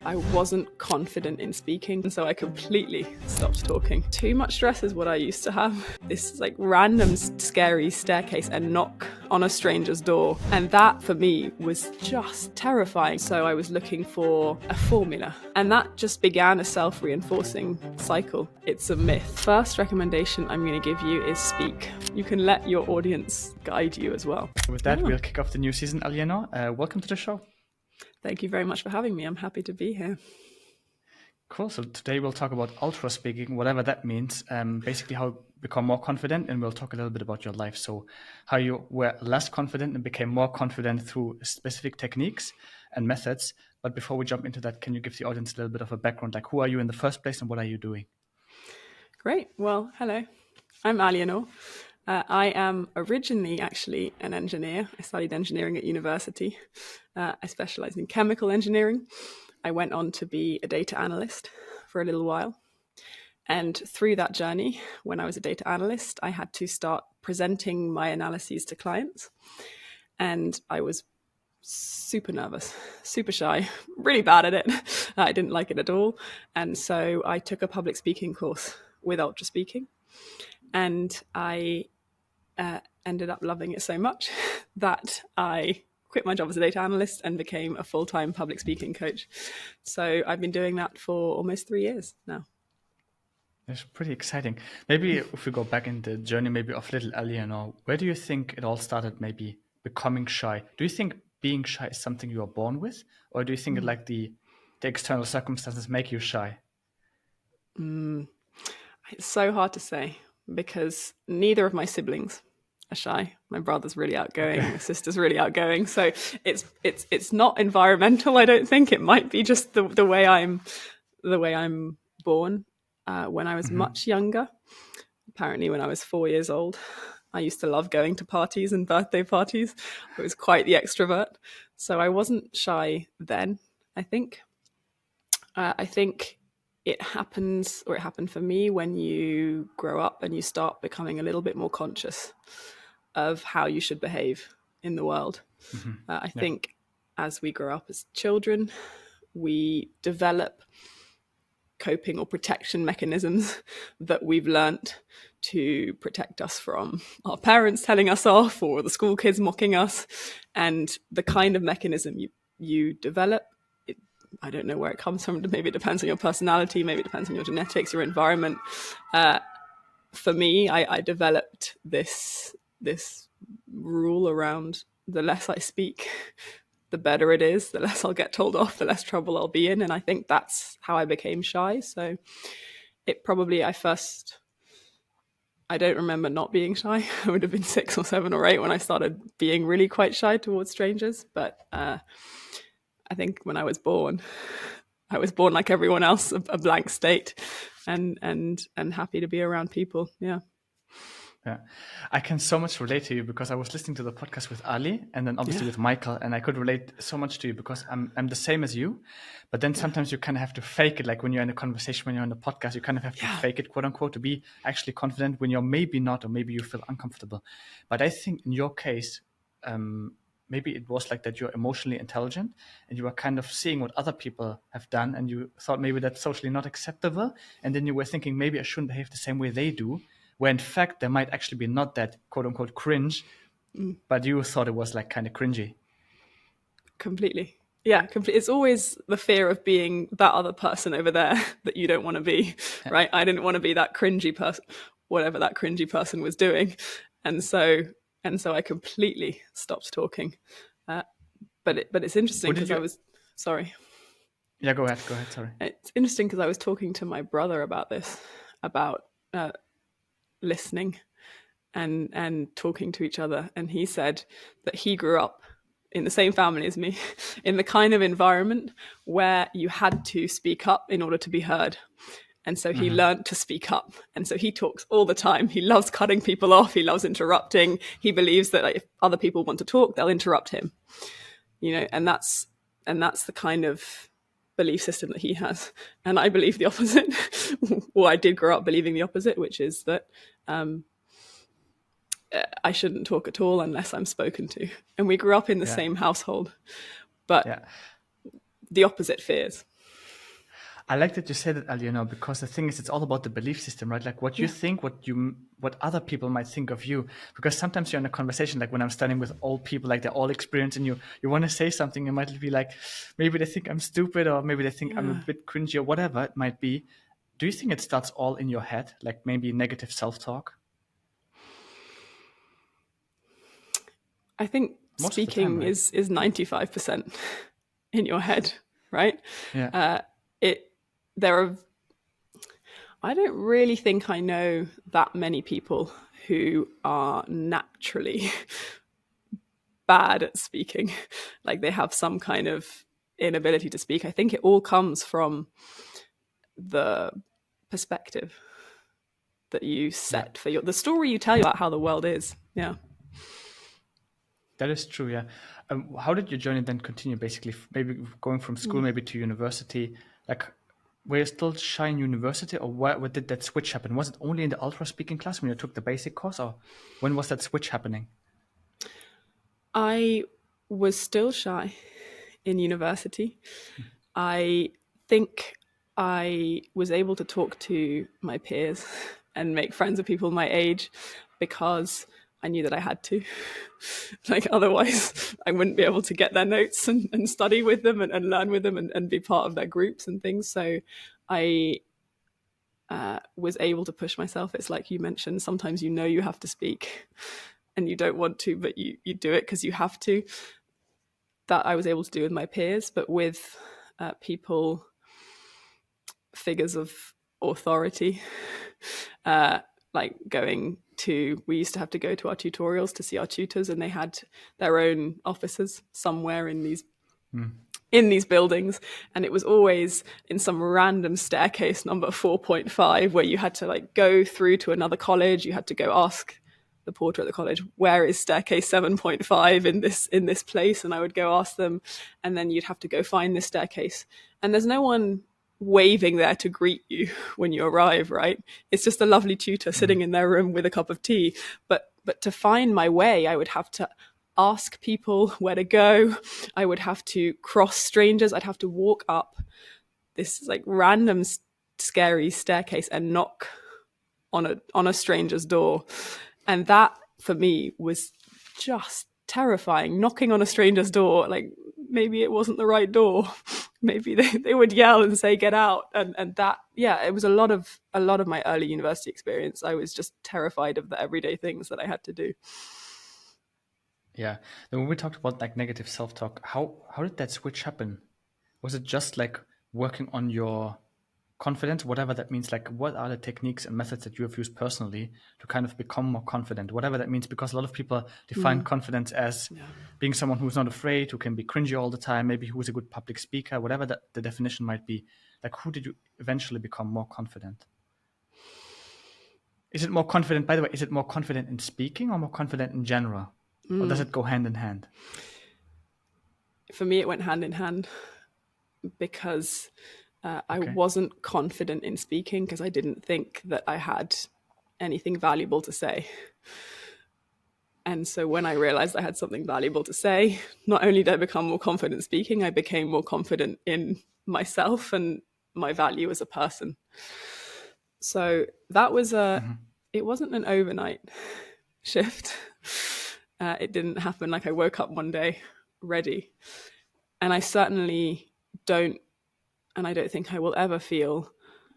I wasn't confident in speaking, and so I completely stopped talking. Too much stress is what I used to have. This like random scary staircase and knock on a stranger's door. And that for me was just terrifying. So I was looking for a formula. And that just began a self-reinforcing cycle. It's a myth. First recommendation I'm going to give you is speak. You can let your audience guide you as well. With that, we'll kick off the new season, Alianor. Welcome to the show. Thank you very much for having me. I'm happy to be here. Cool. So today we'll talk about ultra speaking, whatever that means, basically how to become more confident, and we'll talk a little bit about your life. So how you were less confident and became more confident through specific techniques and methods. But before we jump into that, can you give the audience a little bit of a background? Like, who are you in the first place and what are you doing? Great. Well, hello. I'm Alianor. I am originally actually an engineer. I studied engineering at university. I specialized in chemical engineering. I went on to be a data analyst for a little while. And through that journey, when I was a data analyst, I had to start presenting my analyses to clients. And I was super nervous, super shy, really bad at it. I didn't like it at all. And so I took a public speaking course with Ultra Speaking. And I ended up loving it so much that I quit my job as a data analyst and became a full-time public speaking coach. So I've been doing that for almost 3 years now. It's pretty exciting. Maybe if we go back in the journey, maybe of little Alianor, where do you think it all started, maybe becoming shy? Do you think being shy is something you are born with? Or do you think like the external circumstances make you shy? It's so hard to say because neither of my siblings are shy. My brother's really outgoing. Okay. My sister's really outgoing. So it's not environmental. I don't think it might be just the way I'm born. When I was much younger, apparently when I was 4 years old, I used to love going to parties and birthday parties. I was quite the extrovert. So I wasn't shy then, I think. I think it happens, or it happened for me, when you grow up and you start becoming a little bit more conscious of how you should behave in the world. I think as we grow up as children, we develop coping or protection mechanisms that we've learnt to protect us from our parents telling us off or the school kids mocking us. And the kind of mechanism you develop, I don't know where it comes from. Maybe it depends on your personality. Maybe it depends on your genetics, your environment. For me, I developed this rule around the less I speak, the better it is, the less I'll get told off, the less trouble I'll be in. And I think that's how I became shy. So it probably, I don't remember not being shy. I would have been 6 or 7 or 8 when I started being really quite shy towards strangers. But I think when I was born like everyone else, a blank state and happy to be around people. Yeah. Yeah, I can so much relate to you because I was listening to the podcast with Ali and then obviously with Michael, and I could relate so much to you because I'm the same as you. But then sometimes you kind of have to fake it. Like when you're in a conversation, when you're in a podcast, you kind of have to fake it, quote unquote, to be actually confident when you're maybe not, or maybe you feel uncomfortable. But I think in your case, maybe it was like that you're emotionally intelligent and you were kind of seeing what other people have done and you thought maybe that's socially not acceptable. And then you were thinking maybe I shouldn't behave the same way they do, where in fact there might actually be not that quote unquote cringe, but you thought it was like kind of cringy. Completely. Yeah, completely. It's always the fear of being that other person over there that you don't want to be, right? I didn't want to be that cringy person, whatever that cringy person was doing. And so I completely stopped talking. But it's interesting because sorry. Yeah, go ahead. Sorry. It's interesting because I was talking to my brother about this, about listening and talking to each other. And he said that he grew up in the same family as me, in the kind of environment where you had to speak up in order to be heard. And so he learned to speak up. And so he talks all the time. He loves cutting people off. He loves interrupting. He believes that if other people want to talk, they'll interrupt him. And that's the kind of belief system that he has. And I believe the opposite. Well, I did grow up believing the opposite, which is that I shouldn't talk at all unless I'm spoken to. And we grew up in the same household, but the opposite fears. I like that you said it, Ali, because the thing is, it's all about the belief system, right? Like what you think, what other people might think of you. Because sometimes you're in a conversation, like when I'm standing with old people, like they're all experienced, and you want to say something, you might be like, maybe they think I'm stupid, or maybe they think I'm a bit cringy, or whatever it might be. Do you think it starts all in your head, like maybe negative self-talk? I think Most of the speaking time, right? is 95% in your head, right? Yeah. I don't really think I know that many people who are naturally bad at speaking. Like they have some kind of inability to speak. I think it all comes from the perspective that you set for the story you tell you about how the world is. Yeah. That is true, yeah. How did your journey then continue, basically? Maybe going from school, maybe to university. Like, were you still shy in university, or what did that switch happen? Was it only in the ultra speaking class when you took the basic course, or when was that switch happening? I was still shy in university. I think I was able to talk to my peers and make friends with people my age because I knew that I had to. Like otherwise I wouldn't be able to get their notes and study with them and learn with them and be part of their groups and things. So I was able to push myself. It's like you mentioned, sometimes you have to speak and you don't want to, but you do it because you have to. That I was able to do with my peers, but with people, figures of authority, like we used to have to go to our tutorials to see our tutors, and they had their own offices somewhere in these buildings, and it was always in some random staircase number 4.5 where you had to like go through to another college. You had to go ask the porter at the college, where is staircase 7.5 in this place? And I would go ask them, and then you'd have to go find this staircase. And there's no one waving there to greet you when you arrive, right? It's just a lovely tutor sitting in their room with a cup of tea. But to find my way, I would have to ask people where to go. I would have to cross strangers. I'd have to walk up this like random scary staircase and knock on a stranger's door. And that for me was just terrifying. Knocking on a stranger's door, like maybe it wasn't the right door. Maybe they would yell and say, get out. And that, yeah, it was a lot of my early university experience. I was just terrified of the everyday things that I had to do. Yeah. Then when we talked about like negative self-talk, how did that switch happen? Was it just like working on your confidence, whatever that means? Like, what are the techniques and methods that you have used personally to kind of become more confident, whatever that means? Because a lot of people define confidence as being someone who's not afraid, who can be cringy all the time, maybe who's a good public speaker, whatever the definition might be. Like, who did you eventually become more confident? Is it more confident, by the way, is it more confident in speaking or more confident in general? Or does it go hand in hand? For me, it went hand in hand because I wasn't confident in speaking because I didn't think that I had anything valuable to say. And so when I realized I had something valuable to say, not only did I become more confident speaking, I became more confident in myself and my value as a person. So that was it wasn't an overnight shift. It didn't happen like I woke up one day ready. And I certainly don't, and I don't think I will ever feel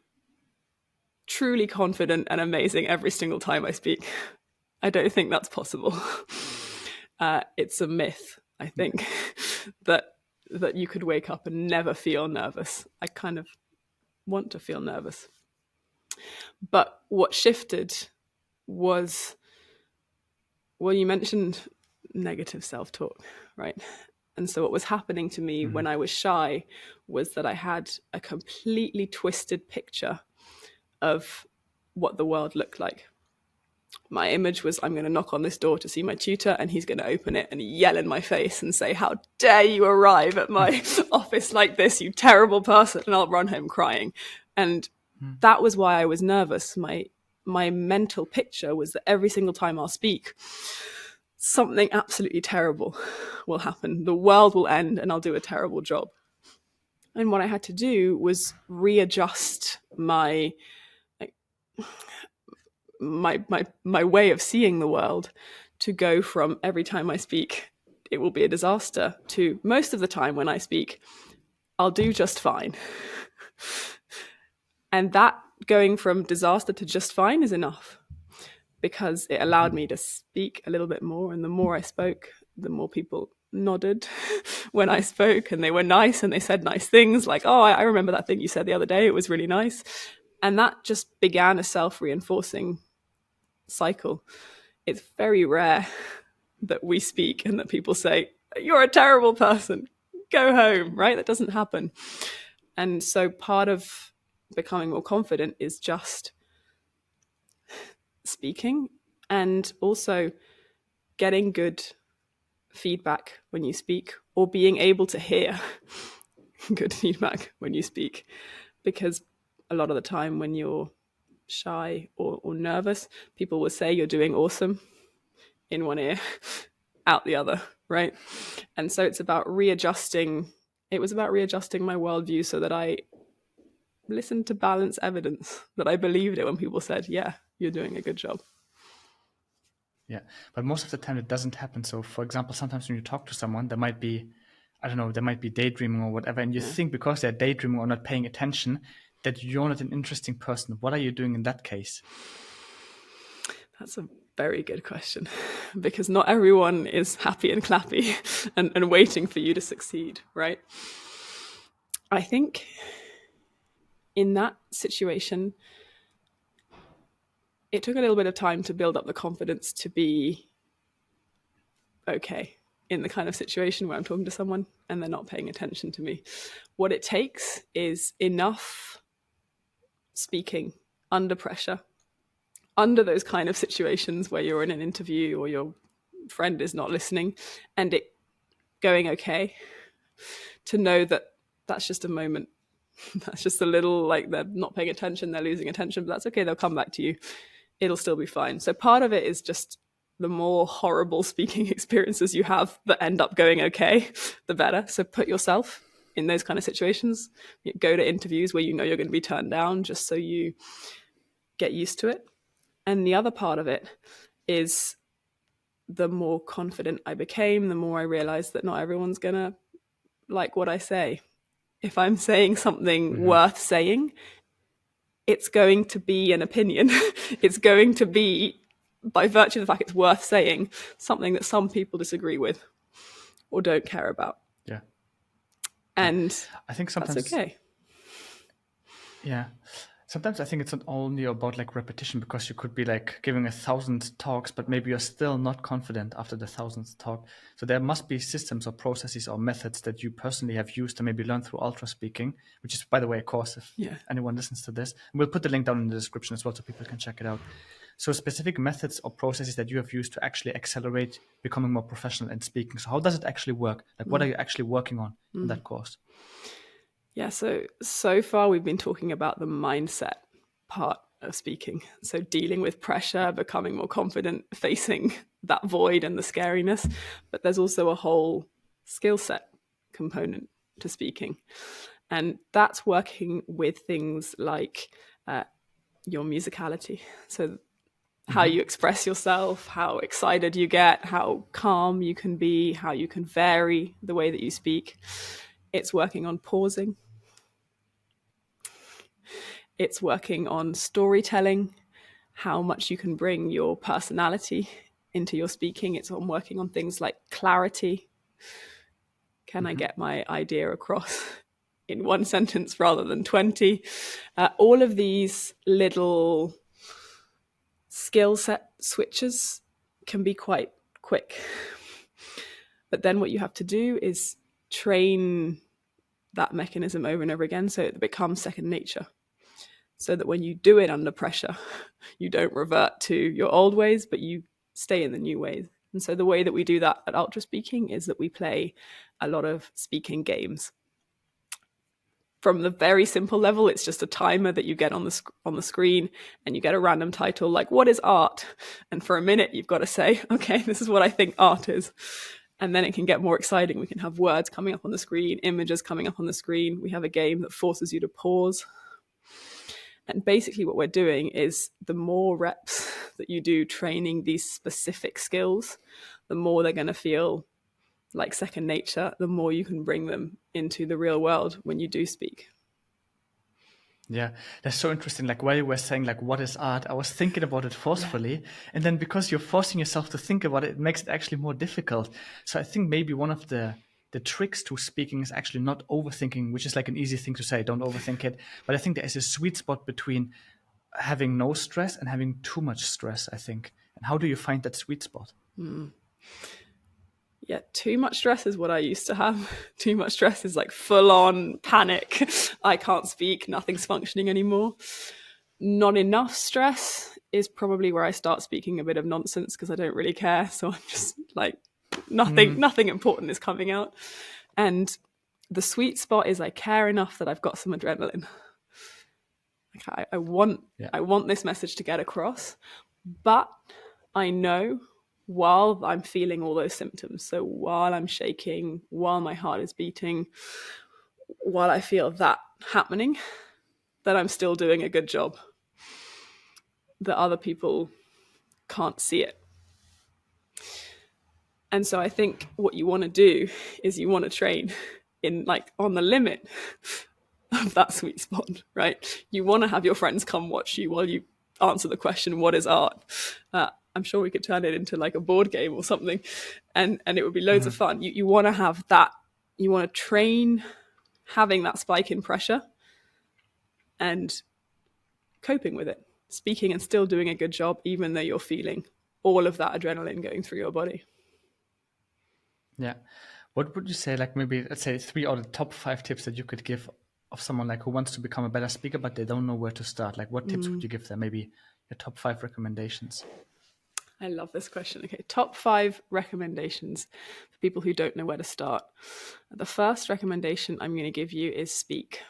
truly confident and amazing every single time I speak. I don't think that's possible. It's a myth, I think, that you could wake up and never feel nervous. I kind of want to feel nervous. But what shifted was, well, you mentioned negative self-talk, right? And so what was happening to me when I was shy was that I had a completely twisted picture of what the world looked like. My image was, I'm going to knock on this door to see my tutor and he's going to open it and yell in my face and say, how dare you arrive at my office like this, you terrible person, and I'll run home crying. And that was why I was nervous. My mental picture was that every single time I'll speak, something absolutely terrible will happen. The world will end and I'll do a terrible job. And what I had to do was readjust my way of seeing the world, to go from every time I speak, it will be a disaster, to most of the time when I speak, I'll do just fine. And that going from disaster to just fine is enough, because it allowed me to speak a little bit more. And the more I spoke, the more people nodded when I spoke, and they were nice and they said nice things like, oh, I remember that thing you said the other day. It was really nice. And that just began a self-reinforcing cycle. It's very rare that we speak and that people say, you're a terrible person, go home, right? That doesn't happen. And so part of becoming more confident is just speaking, and also getting good feedback when you speak, or being able to hear good feedback when you speak. Because a lot of the time when you're shy or nervous, people will say you're doing awesome in one ear, out the other, right? And so it's about readjusting. It was about readjusting my worldview so that I listened to balanced evidence, that I believed it when people said, yeah, you're doing a good job. Yeah, but most of the time it doesn't happen. So for example, sometimes when you talk to someone, there might be, I don't know, they might be daydreaming or whatever, and you think because they're daydreaming or not paying attention that you're not an interesting person. What are you doing in that case? That's a very good question, because not everyone is happy and clappy and waiting for you to succeed, right? I think in that situation, it took a little bit of time to build up the confidence to be okay in the kind of situation where I'm talking to someone and they're not paying attention to me. What it takes is enough speaking under pressure, under those kind of situations where you're in an interview or your friend is not listening, and it going okay, to know that that's just a moment. That's just a little, like, they're not paying attention, they're losing attention, but that's okay, they'll come back to you. It'll still be fine. So part of it is just the more horrible speaking experiences you have that end up going okay, the better. So put yourself in those kind of situations. Go to interviews where you know you're going to be turned down, just so you get used to it. And the other part of it is, the more confident I became, the more I realized that not everyone's going to like what I say. If I'm saying something worth saying, it's going to be an opinion. It's going to be, by virtue of the fact it's worth saying, something that some people disagree with or don't care about. Yeah. And I think sometimes that's okay. Yeah. Sometimes I think it's not only about like repetition, because you could be like giving 1,000 talks, but maybe you're still not confident after the 1,000th talk. So there must be systems or processes or methods that you personally have used to maybe learn through Ultra Speaking, which is, by the way, a course if anyone listens to this. And we'll put the link down in the description as well so people can check it out. So specific methods or processes that you have used to actually accelerate becoming more professional in speaking. So how does it actually work? Like what are you actually working on in that course? Yeah, so far we've been talking about the mindset part of speaking. So dealing with pressure, becoming more confident, facing that void and the scariness. But there's also a whole skill set component to speaking. And that's working with things like your musicality. So how you express yourself, how excited you get, how calm you can be, how you can vary the way that you speak. It's working on pausing. It's working on storytelling, how much you can bring your personality into your speaking. It's on working on things like clarity. Can I get my idea across in one sentence rather than 20? All of these little skill set switches can be quite quick. But then what you have to do is train that mechanism over and over again so it becomes second nature. So that when you do it under pressure, you don't revert to your old ways, but you stay in the new ways. And so the way that we do that at Ultra Speaking is that we play a lot of speaking games. From the very simple level, it's just a timer that you get on the screen, and you get a random title like, what is art? And for a minute, you've got to say, okay, this is what I think art is. And then it can get more exciting. We can have words coming up on the screen, images coming up on the screen. We have a game that forces you to pause. And basically what we're doing is the more reps that you do training these specific skills, the more they're going to feel like second nature, the more you can bring them into the real world when you do speak. Yeah, that's so interesting. Like while you were saying, like, what is art? I was thinking about it forcefully. And then because you're forcing yourself to think about it, it makes it actually more difficult. So I think maybe one of the tricks to speaking is actually not overthinking, which is like an easy thing to say, don't overthink it. But I think there is a sweet spot between having no stress and having too much stress, I think. And how do you find that sweet spot? Yeah, too much stress is what I used to have. Too much stress is like full on panic. I can't speak, nothing's functioning anymore. Not enough stress is probably where I start speaking a bit of nonsense because I don't really care. So I'm just like, nothing important is coming out. And the sweet spot is I care enough that I've got some adrenaline. Like I want this message to get across, but I know while I'm feeling all those symptoms, so while I'm shaking, while my heart is beating, while I feel that happening, that I'm still doing a good job, that other people can't see it. And so I think what you want to do is you want to train in like on the limit of that sweet spot, right? You want to have your friends come watch you while you answer the question, what is art? I'm sure we could turn it into like a board game or something, and it would be loads of fun. You want to have that. You want to train having that spike in pressure and coping with it, speaking and still doing a good job, even though you're feeling all of that adrenaline going through your body. Yeah. What would you say, like maybe, let's say 3 or the top 5 tips that you could give of someone like who wants to become a better speaker, but they don't know where to start? Like what tips would you give them? Maybe your top 5 recommendations. I love this question. Okay, top 5 recommendations for people who don't know where to start. The first recommendation I'm going to give you is speak.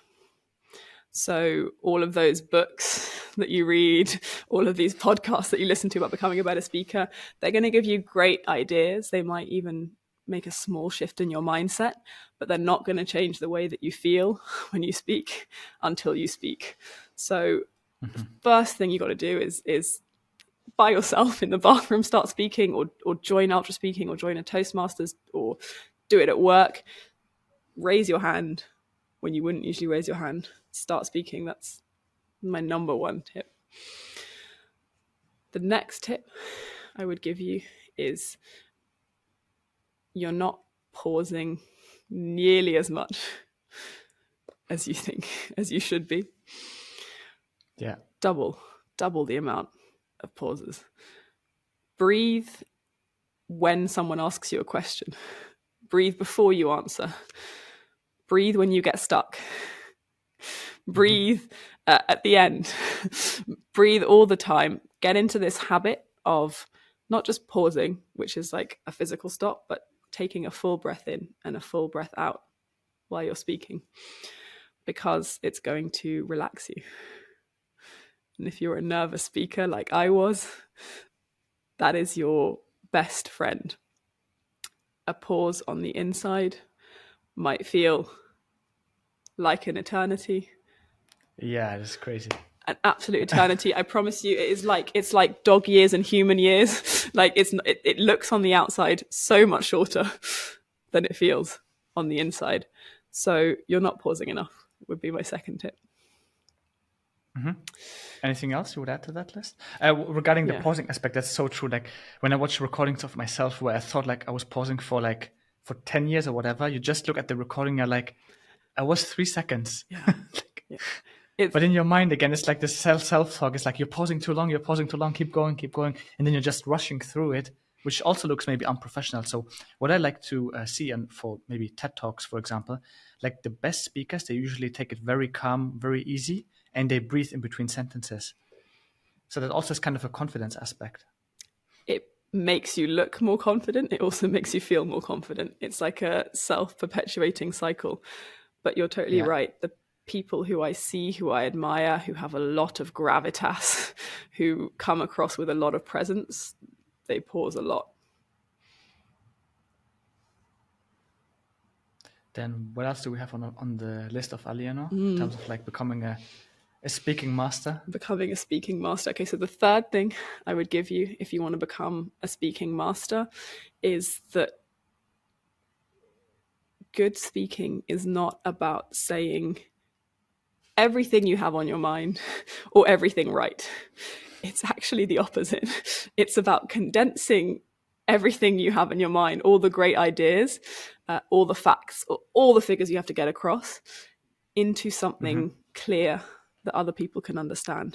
So all of those books that you read, all of these podcasts that you listen to about becoming a better speaker, they're going to give you great ideas. They might even make a small shift in your mindset, but they're not going to change the way that you feel when you speak until you speak. So the first thing you got to do is by yourself in the bathroom, start speaking, or join Ultra Speaking, or join a Toastmasters, or do it at work. Raise your hand when you wouldn't usually raise your hand. Start speaking. That's my number one tip. The next tip I would give you is you're not pausing nearly as much as you think, as you should be. Yeah. Double the amount of pauses. Breathe when someone asks you a question. Breathe before you answer. Breathe when you get stuck. Breathe at the end. Breathe all the time. Get into this habit of not just pausing, which is like a physical stop, but taking a full breath in and a full breath out while you're speaking, because it's going to relax you. And if you're a nervous speaker like I was, that is your best friend. A pause on the inside might feel like an eternity. Yeah, it's crazy. An absolute eternity. I promise you, it's like dog years and human years. Like it looks on the outside so much shorter than it feels on the inside. So you're not pausing enough would be my second tip. Anything else you would add to that list? Regarding the pausing aspect, that's so true. Like when I watch recordings of myself where I thought like I was pausing for 10 years or whatever, you just look at the recording, you're like, I was 3 seconds. Yeah. But in your mind, again, it's like this self-talk. It's like, you're pausing too long, keep going. And then you're just rushing through it, which also looks maybe unprofessional. So what I like to see, and for maybe TED Talks, for example, like the best speakers, they usually take it very calm, very easy, and they breathe in between sentences. So that also is kind of a confidence aspect. It makes you look more confident. It also makes you feel more confident. It's like a self-perpetuating cycle. But you're totally right. The people who I see, who I admire, who have a lot of gravitas, who come across with a lot of presence, they pause a lot. Then what else do we have on the list of Alieno in terms of like becoming a speaking master? Becoming a speaking master. Okay, so the third thing I would give you if you want to become a speaking master is that good speaking is not about saying everything you have on your mind or everything right. It's actually the opposite. It's about condensing everything you have in your mind, all the great ideas, all the facts, all the figures you have to get across into something clear that other people can understand.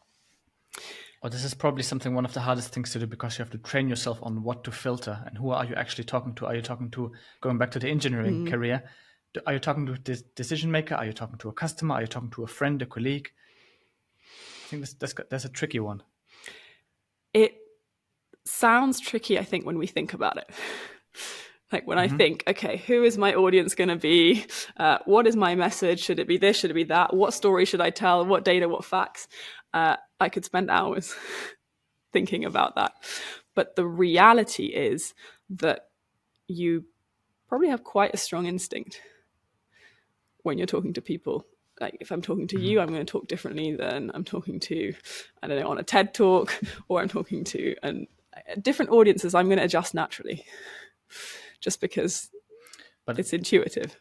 Well, this is probably one of the hardest things to do, because you have to train yourself on what to filter and who are you actually talking to. Are you talking to, going back to the engineering career, are you talking to a decision maker? Are you talking to a customer? Are you talking to a friend, a colleague? I think that's a tricky one. It sounds tricky, I think, when we think about it. Like when I think, okay, who is my audience going to be? What is my message? Should it be this? Should it be that? What story should I tell? What data? What facts? I could spend hours thinking about that. But the reality is that you probably have quite a strong instinct when you're talking to people. Like if I'm talking to you, I'm going to talk differently than I'm talking to, I don't know, on a TED talk, or I'm talking to different audiences. I'm going to adjust naturally just because it's intuitive.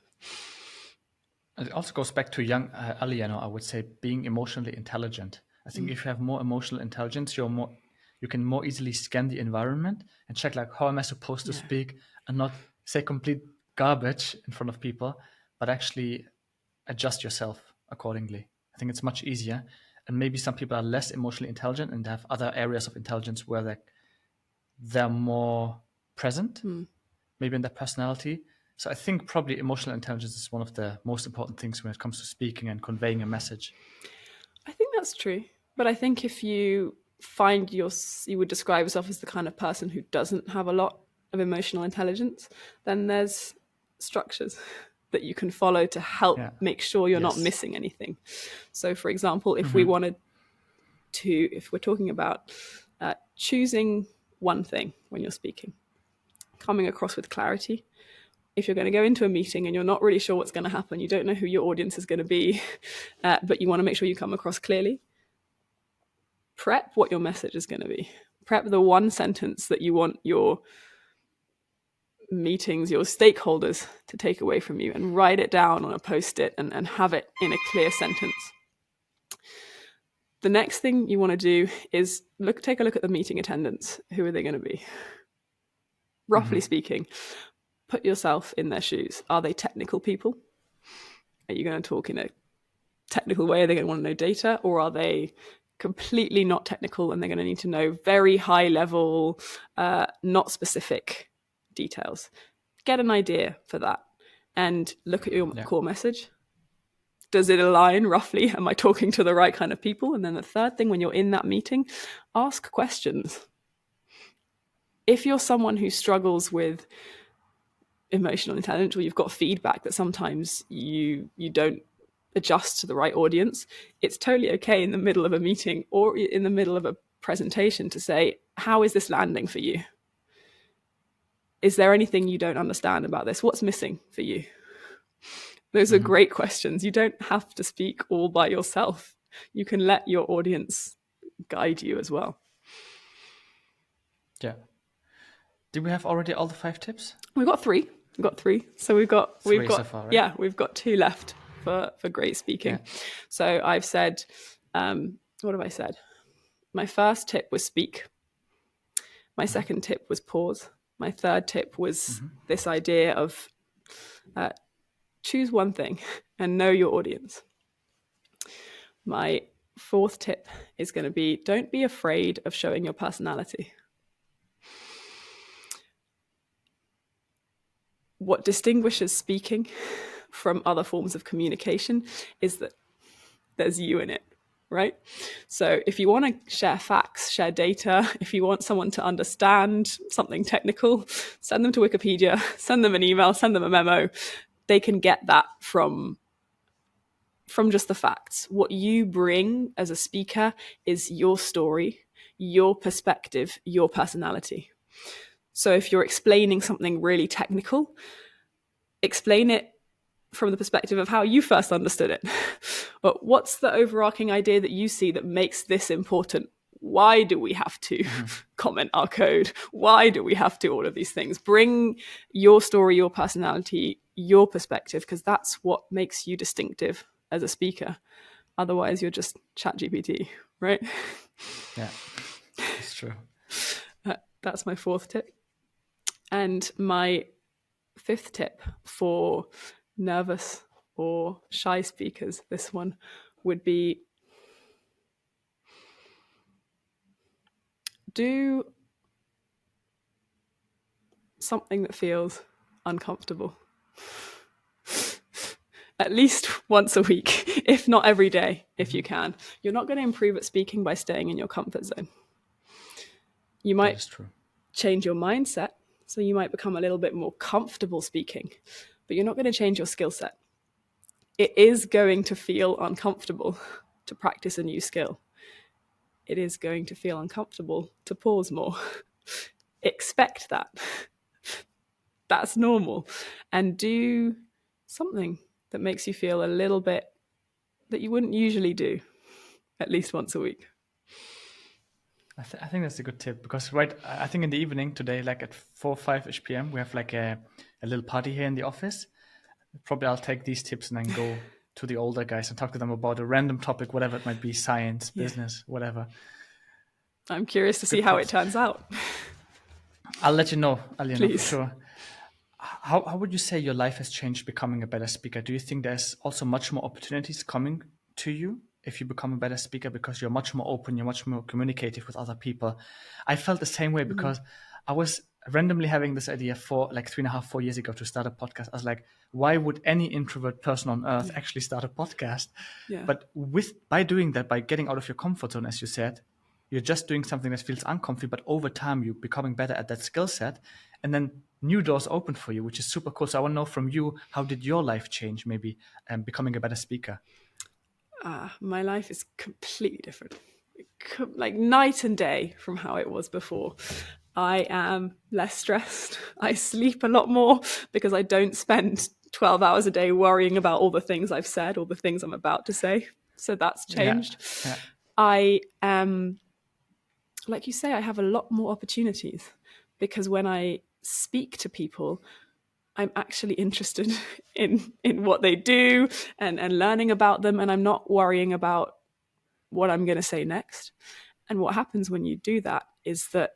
It also goes back to young Alieno, I would say, being emotionally intelligent. I think if you have more emotional intelligence, you can more easily scan the environment and check, like, how am I supposed to speak and not say complete garbage in front of people, but actually adjust yourself accordingly. I think it's much easier. And maybe some people are less emotionally intelligent and have other areas of intelligence where they're more present, maybe in their personality. So I think probably emotional intelligence is one of the most important things when it comes to speaking and conveying a message. I think that's true. But I think if you find you would describe yourself as the kind of person who doesn't have a lot of emotional intelligence, then there's structures that you can follow to help make sure you're not missing anything. So for example, if we wanted to, if we're talking about choosing one thing when you're speaking, coming across with clarity. If you're going to go into a meeting and you're not really sure what's going to happen, you don't know who your audience is going to be, but you want to make sure you come across clearly, prep what your message is going to be. Prep the one sentence that you want your meetings, your stakeholders to take away from you, and write it down on a post-it and have it in a clear sentence. The next thing you want to do is take a look at the meeting attendants. Who are they going to be? Roughly speaking, put yourself in their shoes. Are they technical people? Are you going to talk in a technical way? Are they going to want to know data? Or are they completely not technical and they're going to need to know very high level, not specific details? Get an idea for that and look at your core message. Does it align roughly? Am I talking to the right kind of people? And then the third thing, when you're in that meeting, ask questions. If you're someone who struggles with emotional intelligence, or you've got feedback that sometimes you don't adjust to the right audience, it's totally okay in the middle of a meeting or in the middle of a presentation to say, how is this landing for you? Is there anything you don't understand about this? What's missing for you? Those are great questions. You don't have to speak all by yourself. You can let your audience guide you as well. Yeah. Did we have already all the 5 tips? We've got 3. So we've got so far, right? Yeah, we've got 2 left for great speaking. Yeah. So I've said, what have I said? My first tip was speak. My second tip was pause. My third tip was this idea of choose one thing and know your audience. My fourth tip is going to be, don't be afraid of showing your personality. What distinguishes speaking from other forms of communication is that there's you in it, right? So if you want to share facts, share data, if you want someone to understand something technical, send them to Wikipedia, send them an email, send them a memo. They can get that from just the facts. What you bring as a speaker is your story, your perspective, your personality. So if you're explaining something really technical, explain it from the perspective of how you first understood it. But what's the overarching idea that you see that makes this important? Why do we have to comment our code? Why do we have to all of these things? Bring your story, your personality, your perspective, because that's what makes you distinctive as a speaker. Otherwise, you're just ChatGPT, right? Yeah, it's true. That's my 4th tip. And my 5th tip for nervous or shy speakers, this one would be do something that feels uncomfortable. At least once a week, if not every day, if you can. You're not going to improve at speaking by staying in your comfort zone. You might change your mindset, so you might become a little bit more comfortable speaking, but you're not going to change your skill set. It is going to feel uncomfortable to practice a new skill. It is going to feel uncomfortable to pause more. Expect that. That's normal. And do something that makes you feel a little bit that you wouldn't usually do, at least once a week. I think that's a good tip, because I think in the evening today, like at 4 or 5ish p.m., we have like a little party here in the office. Probably I'll take these tips and then go to the older guys and talk to them about a random topic, whatever it might be, science, business, whatever. I'm curious to see how it turns out. I'll let you know, Aliona, Please. for sure. How would you say your life has changed becoming a better speaker? Do you think there's also much more opportunities coming to you if you become a better speaker, because you're much more open, you're much more communicative with other people? I felt the same way because I was randomly having this idea for like 3.5, 4 years ago to start a podcast. I was like, why would any introvert person on earth actually start a podcast? Yeah. But by doing that, by getting out of your comfort zone, as you said, you're just doing something that feels uncomfy, but over time you're becoming better at that skill set, and then new doors open for you, which is super cool. So I want to know from you, how did your life change, maybe becoming a better speaker? My life is completely different, like night and day from how it was before. I am less stressed. I sleep a lot more because I don't spend 12 hours a day worrying about all the things I've said or the things I'm about to say. So that's changed. Yeah. I am, like you say, I have a lot more opportunities because when I speak to people, I'm actually interested in what they do and learning about them, and I'm not worrying about what I'm going to say next. And what happens when you do that is that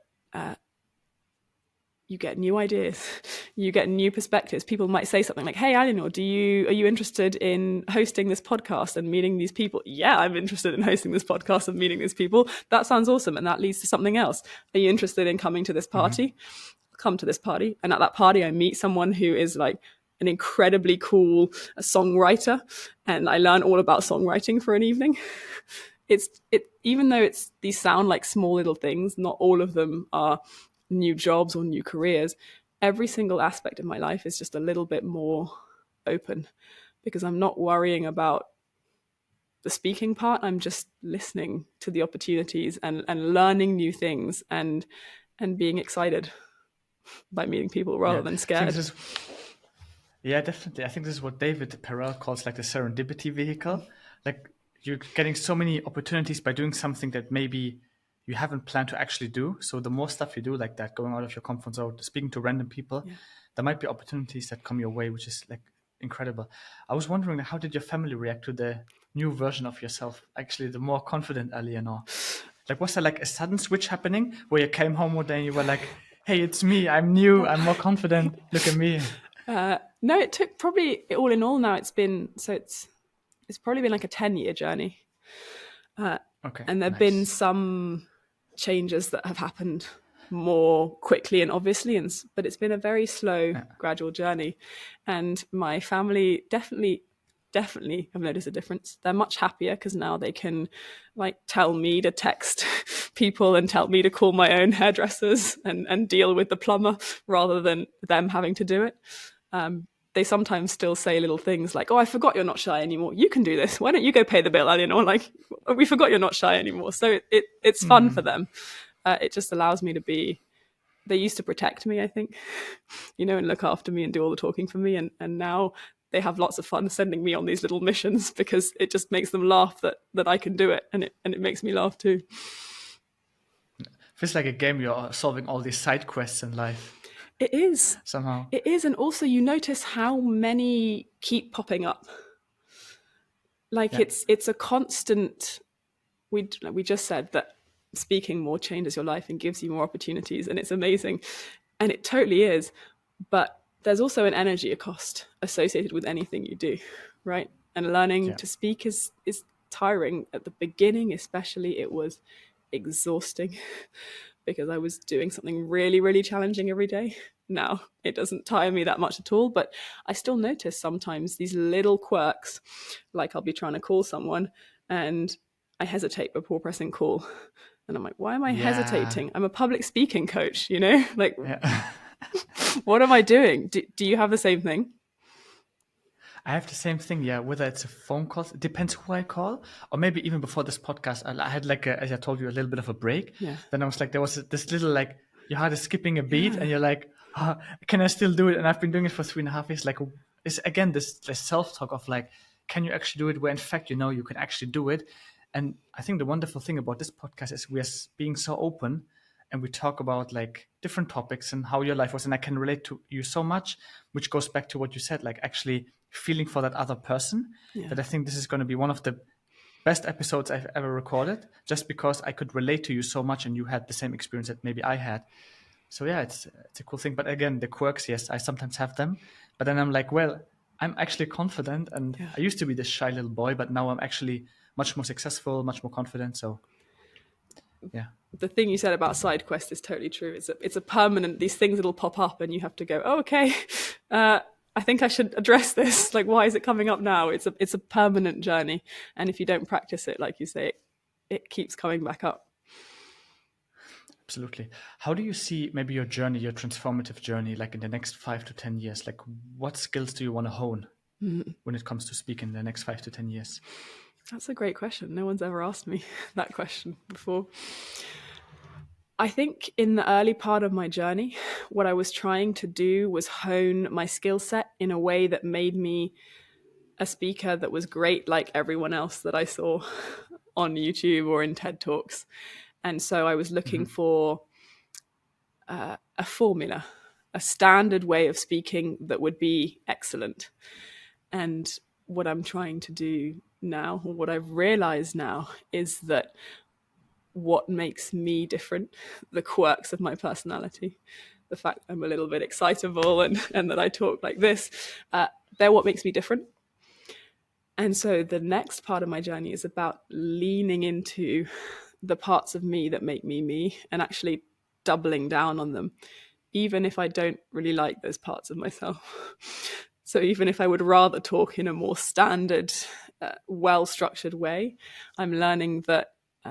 you get new ideas, you get new perspectives. People might say something like, "Hey, Aliona, are you interested in hosting this podcast and meeting these people?" Yeah, I'm interested in hosting this podcast and meeting these people. That sounds awesome, and that leads to something else. Are you interested in coming to this party? Come to this party, and at that party I meet someone who is like an incredibly cool songwriter, and I learn all about songwriting for an evening. Even though these sound like small little things, not all of them are new jobs or new careers. Every single aspect of my life is just a little bit more open because I'm not worrying about the speaking part. I'm just listening to the opportunities and learning new things and being excited by meeting people rather than scared. Yeah, definitely. I think this is what David Perel calls like the serendipity vehicle. Like you're getting so many opportunities by doing something that maybe you haven't planned to actually do. So the more stuff you do like that, going out of your comfort zone, speaking to random people, there might be opportunities that come your way, which is like incredible. I was wondering, how did your family react to the new version of yourself? Actually, the more confident Aliona. Like, was there like a sudden switch happening where you came home one day and you were like, "Hey, it's me. I'm new. I'm more confident. Look at me." No, it took probably, all in all now it's probably been like a 10-year journey. And there've been some changes that have happened more quickly and obviously, but it's been a very slow, gradual journey. And my family definitely have noticed a difference. They're much happier because now they can like tell me to text people and tell me to call my own hairdressers and deal with the plumber rather than them having to do it. They sometimes still say little things like, "Oh, I forgot you're not shy anymore. You can do this. Why don't you go pay the bill, Aliona?" Or like, "We forgot you're not shy anymore." So it's fun for them. It just allows me to be. They used to protect me, I think, and look after me and do all the talking for me. And now they have lots of fun sending me on these little missions because it just makes them laugh that I can do it, and it makes me laugh too. Feels like a game. You're solving all these side quests in life. It is. Somehow. It is. And also you notice how many keep popping up. Like it's a constant, we just said that speaking more changes your life and gives you more opportunities, and it's amazing. And it totally is. But there's also an energy cost associated with anything you do, right? And learning to speak is tiring. At the beginning, especially, it was exhausting because I was doing something really, really challenging every day. Now, it doesn't tire me that much at all, but I still notice sometimes these little quirks, like I'll be trying to call someone and I hesitate before pressing call. And I'm like, why am I hesitating? I'm a public speaking coach, you know? Like, what am I doing? Do you have the same thing? I have the same thing, yeah. Whether it's a phone call, it depends who I call, or maybe even before this podcast, I had like, as I told you, a little bit of a break. Yeah. Then I was like, there was this little like, your heart is skipping a beat, and you're like, can I still do it? And I've been doing it for 3.5 years. Like, it's again this self-talk of like, can you actually do it? Where in fact, you know, you can actually do it. And I think the wonderful thing about this podcast is we are being so open, and we talk about like different topics and how your life was. And I can relate to you so much, which goes back to what you said, like actually feeling for that other person. That I think this is going to be one of the best episodes I've ever recorded, just because I could relate to you so much and you had the same experience that maybe I had. So yeah, it's a cool thing. But again, the quirks, yes, I sometimes have them. But then I'm like, well, I'm actually confident. And I used to be this shy little boy, but now I'm actually much more successful, much more confident. So yeah. The thing you said about side quest is totally true. It's a permanent, these things that'll pop up and you have to go, oh, okay, I think I should address this. Like, why is it coming up now? It's a permanent journey. And if you don't practice it, like you say, it keeps coming back up. Absolutely. How do you see maybe your journey, your transformative journey, like in the next 5 to 10 years? Like, what skills do you want to hone when it comes to speaking in the next 5 to 10 years? That's a great question. No one's ever asked me that question before. I think in the early part of my journey, what I was trying to do was hone my skill set in a way that made me a speaker that was great like everyone else that I saw on YouTube or in TED Talks. And so I was looking for a formula, a standard way of speaking that would be excellent. And what I'm trying to do now, or what I've realized now, is that what makes me different, the quirks of my personality, the fact I'm a little bit excitable and that I talk like this, they're what makes me different. And so the next part of my journey is about leaning into the parts of me that make me me and actually doubling down on them, even if I don't really like those parts of myself. So even if I would rather talk in a more standard, well-structured way, I'm learning that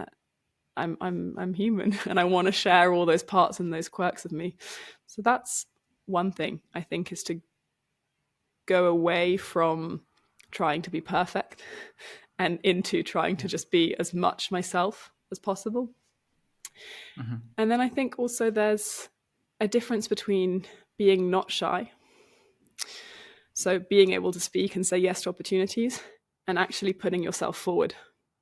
I'm human and I want to share all those parts and those quirks of me. So that's one thing, I think, is to go away from trying to be perfect and into trying to just be as much myself as possible. And then I think also there's a difference between being not shy, so being able to speak and say yes to opportunities, and actually putting yourself forward.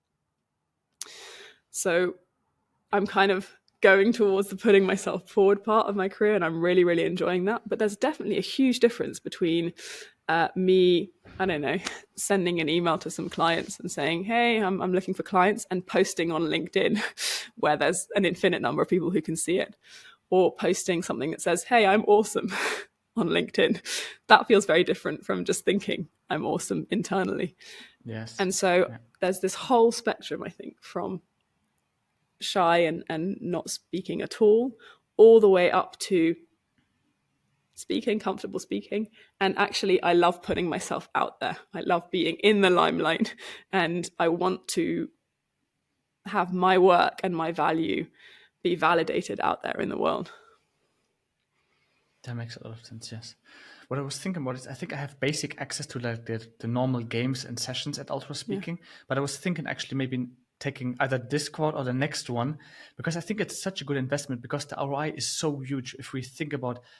So I'm kind of going towards the putting myself forward part of my career, and I'm really, really enjoying that. But there's definitely a huge difference between me, I don't know, sending an email to some clients and saying, hey, I'm looking for clients, and posting on LinkedIn where there's an infinite number of people who can see it, or posting something that says, hey, I'm awesome on LinkedIn. That feels very different from just thinking I'm awesome internally. Yes. And so there's this whole spectrum, I think, from shy and not speaking at all the way up to speaking, comfortable speaking. And actually, I love putting myself out there. I love being in the limelight, and I want to have my work and my value be validated out there in the world. That makes a lot of sense, yes. What I was thinking about is I think I have basic access to like the normal games and sessions at Ultra Speaking, but I was thinking actually maybe taking either Discord or the next one, because I think it's such a good investment, because the ROI is so huge if we think about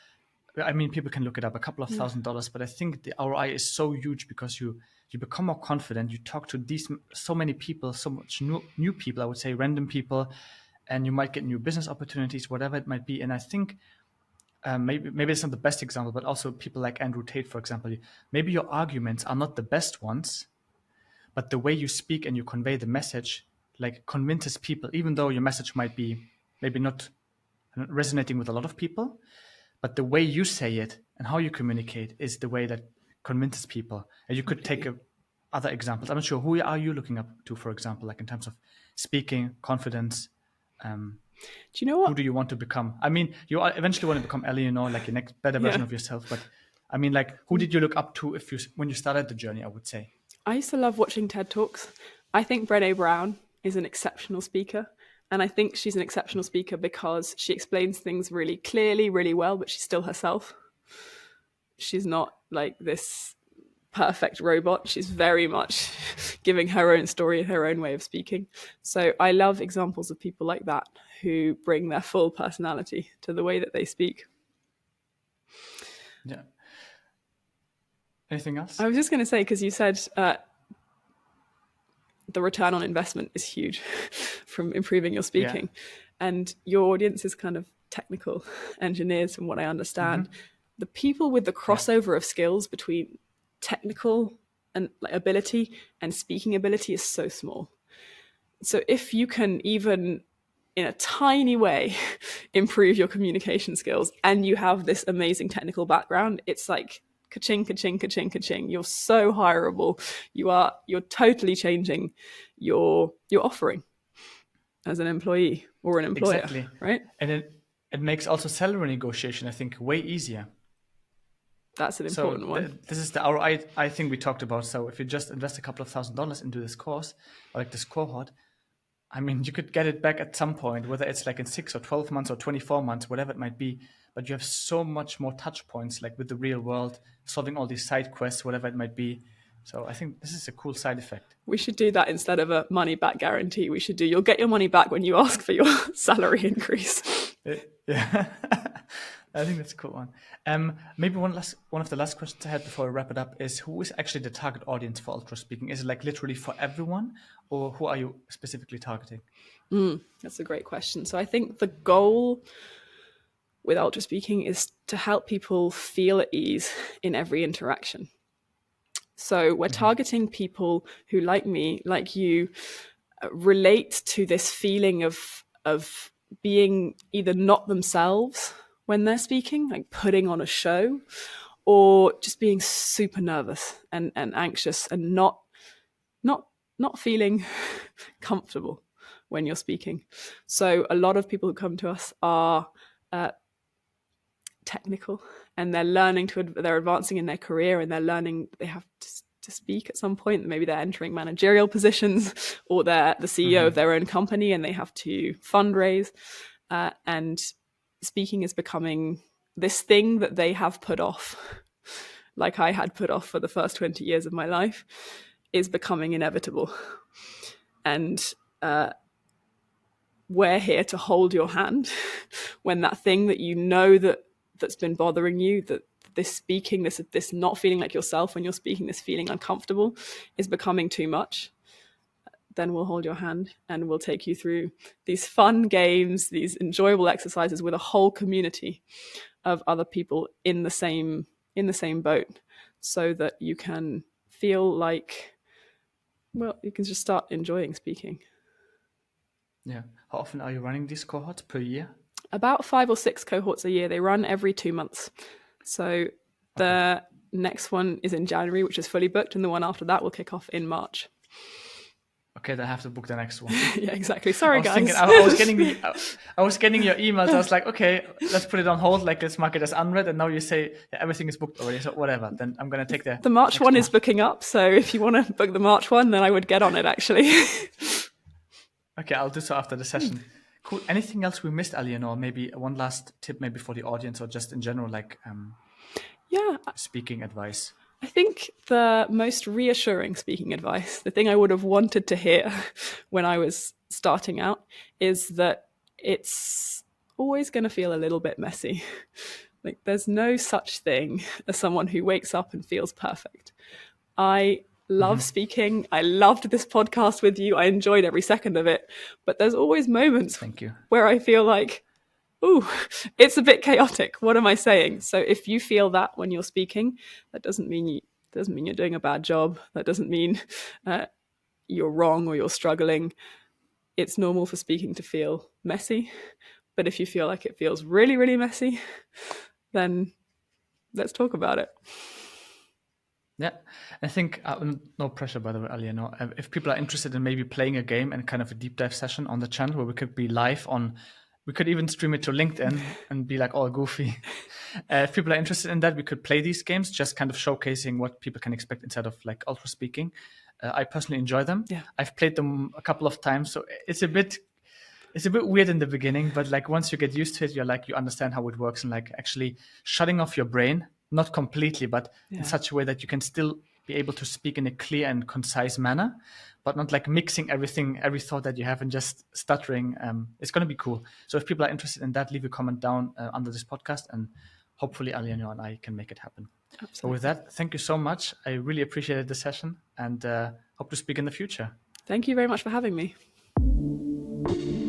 I mean, people can look it up, a couple of $1,000s, but I think the ROI is so huge because you become more confident. You talk to so many people, so much new people, I would say, random people, and you might get new business opportunities, whatever it might be. And I think maybe it's not the best example, but also people like Andrew Tate, for example. Maybe your arguments are not the best ones, but the way you speak and you convey the message, like, convinces people, even though your message might be maybe not resonating with a lot of people, but the way you say it and how you communicate is the way that convinces people. And you could take other examples. I'm not sure, who are you looking up to, for example, like in terms of speaking, confidence? Do you know what? Who do you want to become? I mean, you eventually want to become Eleanor, like your next better version of yourself. But I mean, like, who did you look up to when you started the journey, I would say? I used to love watching TED Talks. I think Brené Brown is an exceptional speaker. And I think she's an exceptional speaker because she explains things really clearly, really well, but she's still herself. She's not like this perfect robot. She's very much giving her own story, her own way of speaking. So I love examples of people like that who bring their full personality to the way that they speak. Yeah. Anything else? I was just going to say, because you said the return on investment is huge from improving your speaking. Yeah. And your audience is kind of technical engineers, from what I understand. Mm-hmm. The people with the crossover of skills between technical and ability and speaking ability is so small. So if you can even in a tiny way improve your communication skills and you have this amazing technical background, it's like ka-ching, ka-ching, ka-ching, ka-ching. You're so hireable. You're totally changing your offering as an employee or an employer. Exactly. Right? And it makes also salary negotiation, I think, way easier. That's an important one. This is the ROI I think we talked about. So if you just invest a couple of $1,000s into this course, or like this cohort, I mean, you could get it back at some point, whether it's like in 6 or 12 months or 24 months, whatever it might be. But you have so much more touch points, like with the real world, solving all these side quests, whatever it might be. So I think this is a cool side effect. We should do that instead of a money back guarantee. We should do, you'll get your money back when you ask for your salary increase. Yeah. I think that's a cool one. Maybe one of the last questions I had before we wrap it up is, who is actually the target audience for Ultra Speaking? Is it like literally for everyone, or who are you specifically targeting? That's a great question. So I think the goal with Ultra Speaking is to help people feel at ease in every interaction. So we're targeting people who, like me, like you, relate to this feeling of being either not themselves when they're speaking, like putting on a show, or just being super nervous and anxious and not feeling comfortable when you're speaking. So a lot of people who come to us are technical, and they're advancing in their career, and they're learning they have to speak at some point. Maybe they're entering managerial positions, or they're the CEO of their own company and they have to fundraise, and speaking is becoming this thing that they have put off, like I had put off for the first 20 years of my life, is becoming inevitable. And we're here to hold your hand when that thing that you know that's been bothering you, that this speaking, this not feeling like yourself when you're speaking, this feeling uncomfortable, is becoming too much. Then we'll hold your hand and we'll take you through these fun games, these enjoyable exercises with a whole community of other people in the same boat, so that you can feel like, well, you can just start enjoying speaking. Yeah. How often are you running these cohorts per year? About 5 or 6 cohorts a year. They run every 2 months. So the next one is in January, which is fully booked, and the one after that will kick off in March. Okay, then I have to book the next one. Yeah, exactly. Sorry, guys. I was getting your emails. I was like, okay, let's put it on hold. Like, let's mark it as unread. And now you say everything is booked already. So whatever. Then I'm going to take the March one is booking up. So if you want to book the March one, then I would get on it, actually. Okay, I'll do so after the session. Cool. Anything else we missed, Eleanor? Maybe one last tip, maybe for the audience, or just in general, like speaking advice. I think the most reassuring speaking advice, the thing I would have wanted to hear when I was starting out, is that it's always going to feel a little bit messy. Like, there's no such thing as someone who wakes up and feels perfect. I love speaking. I loved this podcast with you. I enjoyed every second of it. But there's always moments Thank you. where I feel like, ooh, it's a bit chaotic. What am I saying? So if you feel that when you're speaking, that doesn't mean you're doing a bad job. That doesn't mean you're wrong or you're struggling. It's normal for speaking to feel messy. But if you feel like it feels really, really messy, then let's talk about it. Yeah, I think no pressure, by the way, Ali. If people are interested in maybe playing a game and kind of a deep dive session on the channel where we could be live on, we could even stream it to LinkedIn and be like all goofy. If people are interested in that, we could play these games, just kind of showcasing what people can expect instead of like ultra speaking. I personally enjoy them. Yeah. I've played them a couple of times, so it's a bit weird in the beginning, but like once you get used to it, you understand how it works, and like actually shutting off your brain, not completely, but in such a way that you can still be able to speak in a clear and concise manner, but not like mixing every thought that you have and just stuttering. It's going to be cool. So if people are interested in that, leave a comment down under this podcast, and hopefully Aliano and I can make it happen. Absolutely. So with that, thank you so much. I really appreciated the session, and hope to speak in the future. Thank you very much for having me.